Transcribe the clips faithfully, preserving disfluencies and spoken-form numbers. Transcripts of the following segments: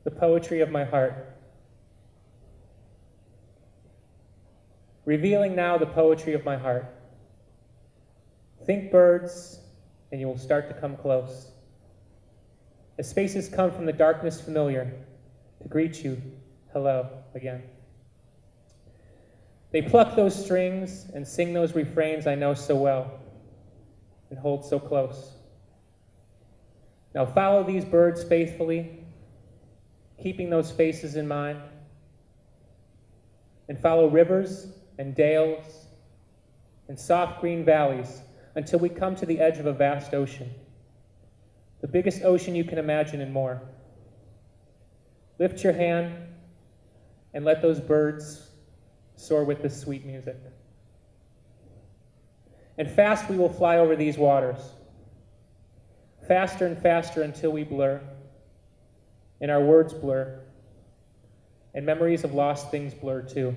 the poetry of my heart. Revealing now the poetry of my heart. Think birds, and you will start to come close. As spaces come from the darkness familiar to greet you, hello again. They pluck those strings and sing those refrains I know so well and hold so close. Now follow these birds faithfully, keeping those faces in mind, and follow rivers and dales and soft green valleys until we come to the edge of a vast ocean, the biggest ocean you can imagine and more. Lift your hand and let those birds soar with this sweet music. And fast we will fly over these waters, faster and faster until we blur, and our words blur, and memories of lost things blur too.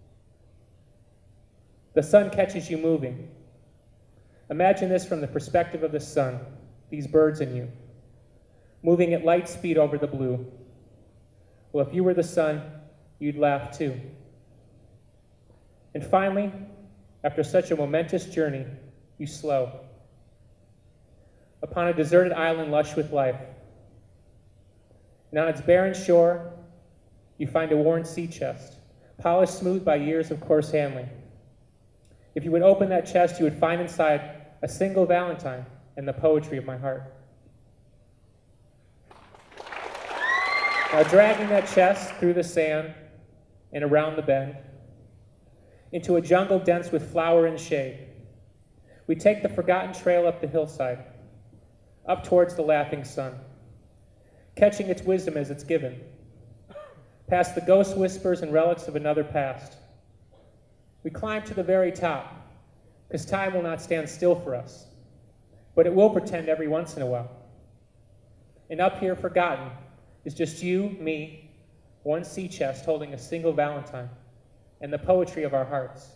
The sun catches you moving. Imagine this from the perspective of the sun, these birds and you, moving at light speed over the blue. Well, if you were the sun, you'd laugh too. And finally, after such a momentous journey, you slow. Upon a deserted island lush with life. And on its barren shore, you find a worn sea chest, polished smooth by years of coarse handling. If you would open that chest, you would find inside a single valentine and the poetry of my heart. Now dragging that chest through the sand and around the bend, into a jungle dense with flower and shade, we take the forgotten trail up the hillside, up towards the laughing sun, catching its wisdom as it's given, past the ghost whispers and relics of another past. We climb to the very top, because time will not stand still for us, but it will pretend every once in a while. And up here, forgotten, is just you, me, one sea chest holding a single valentine, and the poetry of our hearts.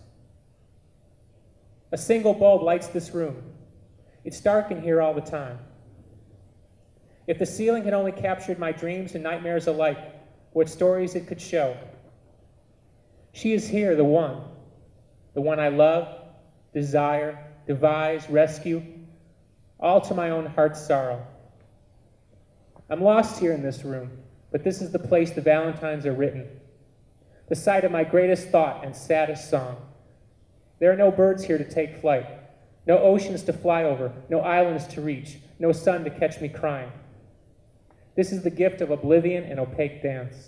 A single bulb lights this room. It's dark in here all the time. If the ceiling had only captured my dreams and nightmares alike, what stories it could show. She is here, the one, the one I love, desire, devise, rescue, all to my own heart's sorrow. I'm lost here in this room, but this is the place the valentines are written, the site of my greatest thought and saddest song. There are no birds here to take flight, no oceans to fly over, no islands to reach, no sun to catch me crying. This is the gift of oblivion and opaque dance.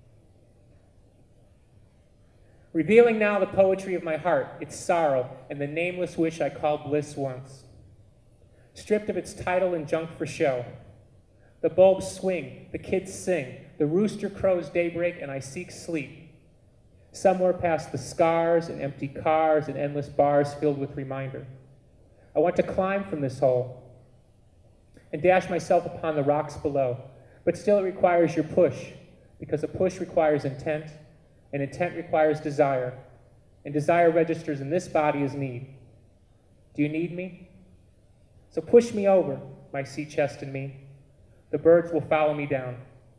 Revealing now the poetry of my heart, its sorrow, and the nameless wish I called bliss once. Stripped of its title and junk for show, the bulbs swing, the kids sing, the rooster crows daybreak, and I seek sleep. Somewhere past the scars and empty cars and endless bars filled with reminder. I want to climb from this hole and dash myself upon the rocks below, but still it requires your push, because a push requires intent, and intent requires desire, and desire registers in this body as need. Do you need me? So push me over, my sea chest and me. The birds will follow me down.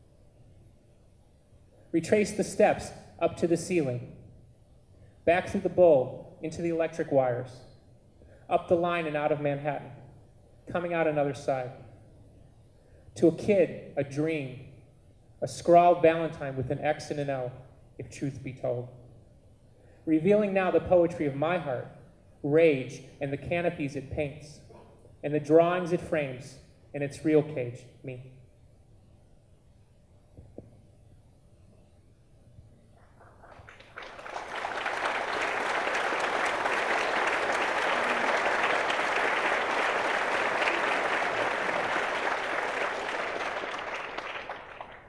Retrace the steps up to the ceiling, back through the bulb, into the electric wires, up the line and out of Manhattan, coming out another side. To a kid, a dream, a scrawled valentine with an X and an L, if truth be told. Revealing now the poetry of my heart, rage, and the canopies it paints, and the drawings it frames, and its real cage, me.